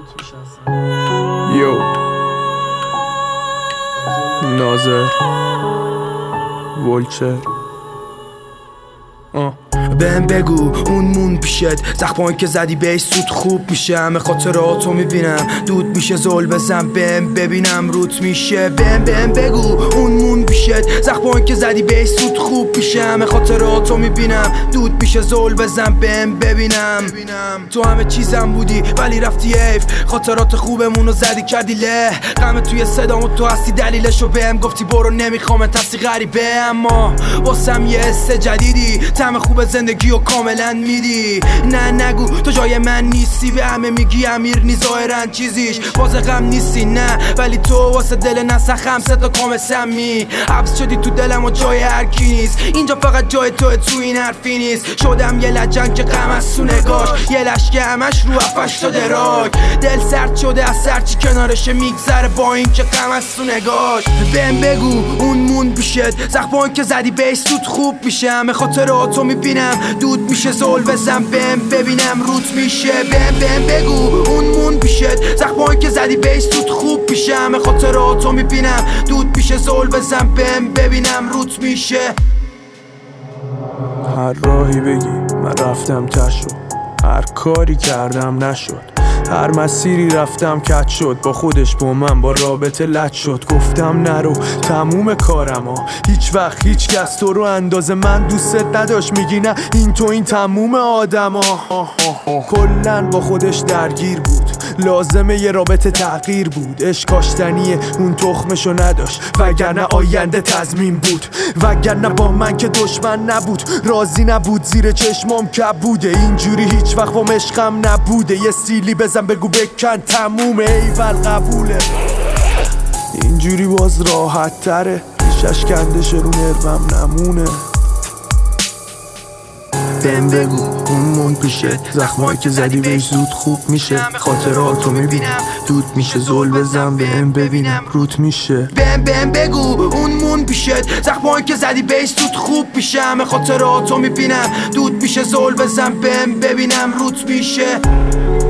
یو ناظر ولچر بهم بگو اون مون پیشت زخمایی که زدی بهش سود خوب میشه. همه خاطراتو میبینم دود میشه زل بزن بهم ببینم روت میشه. بهم بگو اون مون پیشت زخمایی که زدی بهش سود خوب میشه. همه خاطراتو میبینم دود میشه زل بزن بهم ببینم. تو همه چیزم بودی ولی رفتی حیف. خاطرات خوبمونو زدی کردی له. غم توی صدامو تو هستی دلیلشو بهم گفتی برو نمیخوام تفسی غریبه. اما واسم یه حس جدیدی طعم خوب زندگی و کاملا میدی. نه نگو تو جای من نیستی. به همه میگی امیر نی ظاهرا چیزیش باز غم نیستی. نه ولی تو واسه دل نسخم سه تا کام سمی. حبس شدی تو دلم و جای هر کی نیست. اینجا فقط جای تو این حرفی نیست. شدم یه لجن که غم از تو نگاش. یه لشکه همش رو افش تا دراک. دل سرد شده از سرچی کنارشه میگذره با این که غم از تو نگاش. بهم بگو اون مون پیشت زخمایی که زدی بهش سود خوب میشه. همه خاطراتو میبینم دود میشه زل بزن بهم ببینم روت میشه. بهم بگو اون مون پیشت زخمایی که زدی بهش سود خوب میشه. همه خاطراتو میبینم دود میشه زل بزن بهم ببینم روت میشه. هر راهی بگی من رفتم تشو. هر کاری کردم نشد. هر مسیری رفتم کج شد. با خودش با من با رابطه لج شد. گفتم نرو تموم کارم ها. هیچ وقت هیچ کس تو رو اندازه من دوستت نداشت. میگی نه این تو این تموم آدم ها. کلن با خودش درگیر بود. لازمه یه رابطه تغییر بود. عشق کاشتنیه اون تخمشو نداشت. وگرنه آینده تضمین بود. وگرنه با من که دشمن نبود. راضی نبود زیر چشمام کبوده. اینجوری هیچ وقت با عشقم نبوده. یه سیلی بزن بگو بکن تمومه ایول قبوله. اینجوری باز راحت تره. ریشش کنده شه رو نروم نمونه. بهم بگو اون مون پیشت زخمایی که زدی بهش زود خوب میشه. خاطراتو میبینم دود میشه زل بزن بهم ببینم روت میشه. بهم بگو اون مون پیشت زخمایی که زدی بهش زود خوب میشه. همه خاطراتو میبینم دود میشه زل بزن بهم ببینم روت میشه.